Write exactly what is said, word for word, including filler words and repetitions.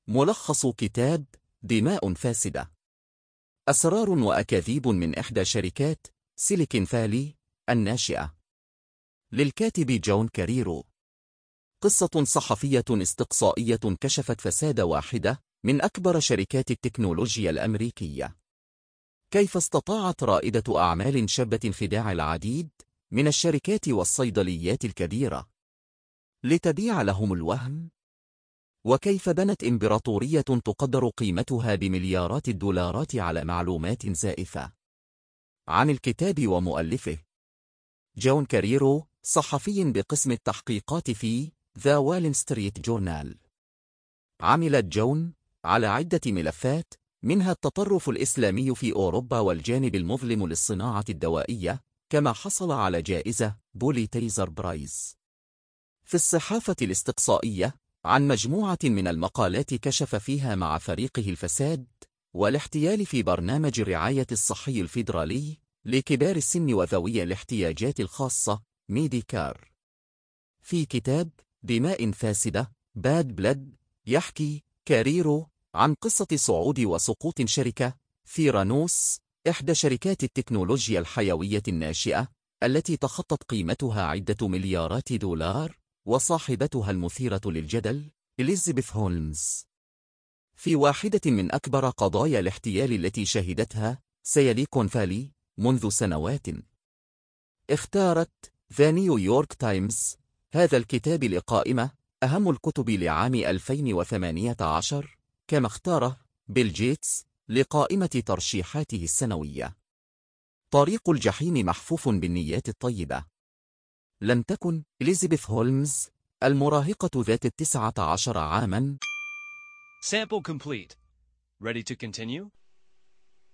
ملخص كتاب دماء فاسدة: أسرار وأكاذيب من إحدى شركات سيليكون فالي الناشئة، للكاتب جون كاريرو. قصة صحفية استقصائية كشفت فساد واحدة من أكبر شركات التكنولوجيا الأمريكية. كيف استطاعت رائدة أعمال شابة انخداع العديد من الشركات والصيدليات الكبيرة لتبيع لهم الوهم؟ وكيف بنت إمبراطورية تقدر قيمتها بمليارات الدولارات على معلومات زائفة؟ عن الكتاب ومؤلفه جون كاريرو، صحفي بقسم التحقيقات في ذا وول ستريت جورنال. عملت جون على عدة ملفات، منها التطرف الإسلامي في أوروبا والجانب المظلم للصناعة الدوائية، كما حصل على جائزة بوليتيزر برايز في الصحافة الاستقصائية عن مجموعة من المقالات كشف فيها مع فريقه الفساد والاحتيال في برنامج الرعاية الصحي الفيدرالي لكبار السن وذوي الاحتياجات الخاصة ميديكار. في كتاب دماء فاسدة باد بلد، يحكي كاريرو عن قصة صعود وسقوط شركة ثيرانوس، إحدى شركات التكنولوجيا الحيوية الناشئة التي تخطت قيمتها عدة مليارات دولار، وصاحبتها المثيرة للجدل إليزابيث هولمز. في واحدة من أكبر قضايا الاحتيال التي شهدتها سيليكون فالي منذ سنوات، اختارت ذا نيويورك تايمز هذا الكتاب لقائمة أهم الكتب لعام ألفين وثمانية عشر، كما اختاره بيل جيتس لقائمة ترشيحاته السنوية. طريق الجحيم محفوف بالنيات الطيبة. لم تكن إليزابيث هولمز المراهقة ذات التسعة عشر عاماً Sample complete. Ready to continue?